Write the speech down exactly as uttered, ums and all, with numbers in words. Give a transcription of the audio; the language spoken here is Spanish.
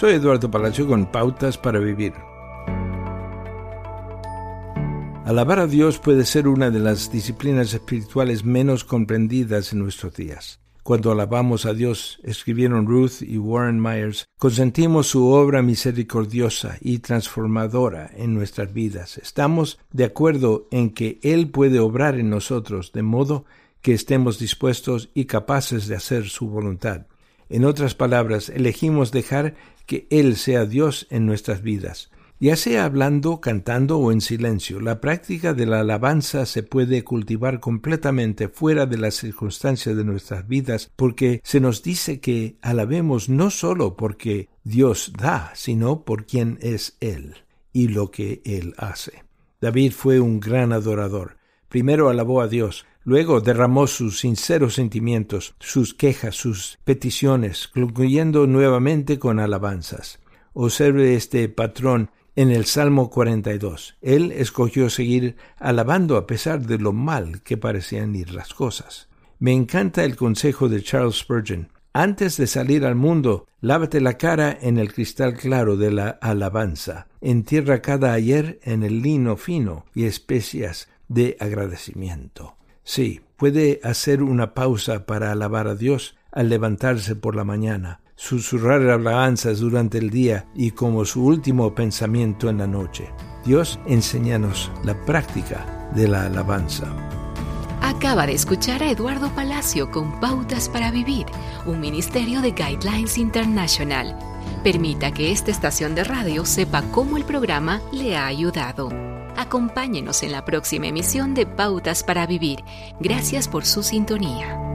Soy Eduardo Palacio con Pautas para Vivir. Alabar a Dios puede ser una de las disciplinas espirituales menos comprendidas en nuestros días. Cuando alabamos a Dios, escribieron Ruth y Warren Myers, consentimos su obra misericordiosa y transformadora en nuestras vidas. Estamos de acuerdo en que Él puede obrar en nosotros de modo que estemos dispuestos y capaces de hacer su voluntad. En otras palabras, elegimos dejar que Él sea Dios en nuestras vidas. Ya sea hablando, cantando o en silencio, la práctica de la alabanza se puede cultivar completamente fuera de las circunstancias de nuestras vidas, porque se nos dice que alabemos no solo porque Dios da, sino por quien es Él y lo que Él hace. David fue un gran adorador. Primero alabó a Dios, luego derramó sus sinceros sentimientos, sus quejas, sus peticiones, concluyendo nuevamente con alabanzas. Observe este patrón en el Salmo cuarenta y dos. Él escogió seguir alabando a pesar de lo mal que parecían ir las cosas. Me encanta el consejo de Charles Spurgeon. Antes de salir al mundo, lávate la cara en el cristal claro de la alabanza. Entierra cada ayer en el lino fino y especias de agradecimiento. Sí, puede hacer una pausa para alabar a Dios al levantarse por la mañana, susurrar alabanzas durante el día y como su último pensamiento en la noche. Dios, enséñanos la práctica de la alabanza. Acaba de escuchar a Eduardo Palacio con Pautas para Vivir, un ministerio de Guidelines International. Permita que esta estación de radio sepa cómo el programa le ha ayudado. Acompáñenos en la próxima emisión de Pautas para Vivir. Gracias por su sintonía.